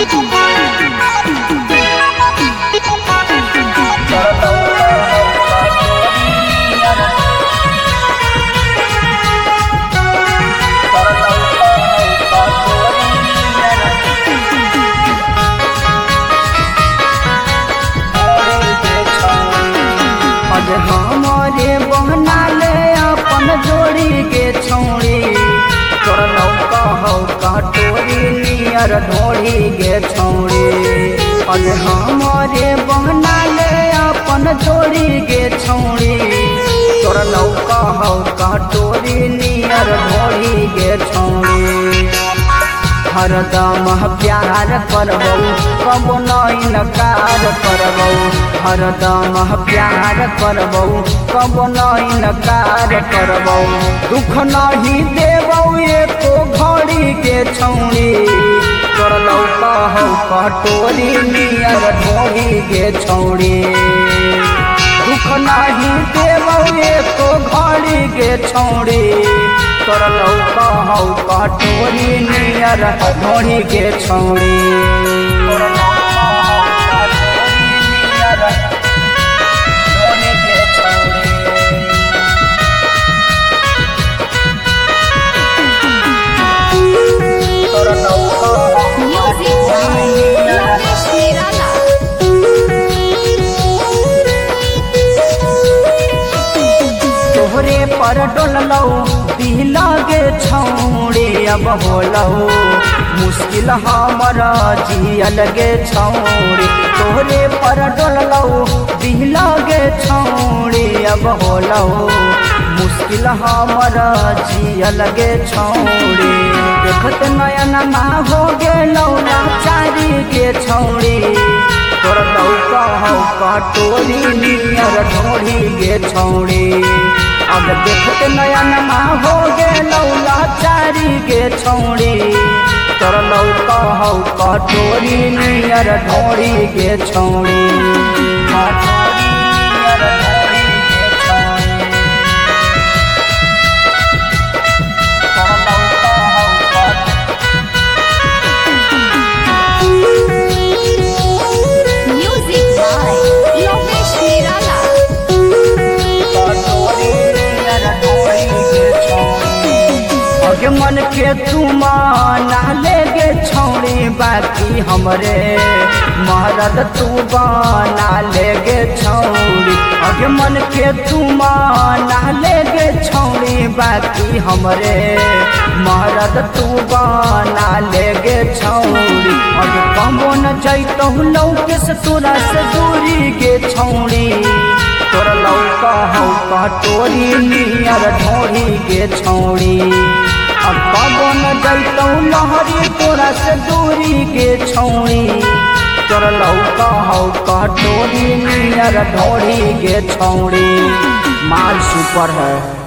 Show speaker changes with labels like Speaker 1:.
Speaker 1: हमारे बहना ले अपन जोड़ी के छौड़ी तोर लौका हौ कटोरी नियर ढोड़ी के छौड़ी। अरे हमारे बहना ले अपन जोड़ी के छौड़ी तोर लौका हौ कटोरी नियर ढोड़ी के छौड़ी। हरदम प्यार करबौ कब नहीं नकार करबौ, हरदम प्यार करबौ कब नहीं नकार करबौ। दुख नहीं देबौ एको घड़ी के छौड़ी तोर लौका हौ कटोरी नियर ढोड़ी के छौड़ी। दुख नहीं देबौ एको घड़ी के छौड़ी तोर लौका हौ कटोरी नियर ढोड़ी के छौड़ी। तोहरे पर डोलौ दिला गे छौड़ी अब होलौ मुश्किल हमारा जियल गे छौड़ी। तोहरे पर डोलौ दिला गे छौड़ी अब होलौ मुश्किल हमारा जियल गे छौड़ी। देखत नयन मा हो गेलौ लाचारी के छौड़ी तोर लौका हौ कटोरी नियर ढोड़ी के छौड़ी। अब देखत नयन मा हो गेलौ लाचारी के छौड़ी तोर लौका हौ कटोरी नियर ढोड़ी के छौड़ी। मन के तुमाना ले गे छौड़ी बाकी हमरे महारत तू बाना ले गे छौड़ी। अगे मन के तुमाना ले गे छौड़ी बाकी हमरे महारत तू बाना ले गे छौड़ी। अगे कमो न जैतौ लौके से तोरा से दूरी के छौड़ी तोर लौका हौ कटोरी नियर ढोड़ी के छौड़ी। अब कबो न जैतौ लहरी तोरा से दूरी के छौड़ी तोर लौका हौ कटोरी नियर ढोड़ी के छौड़ी। माल सुपर है।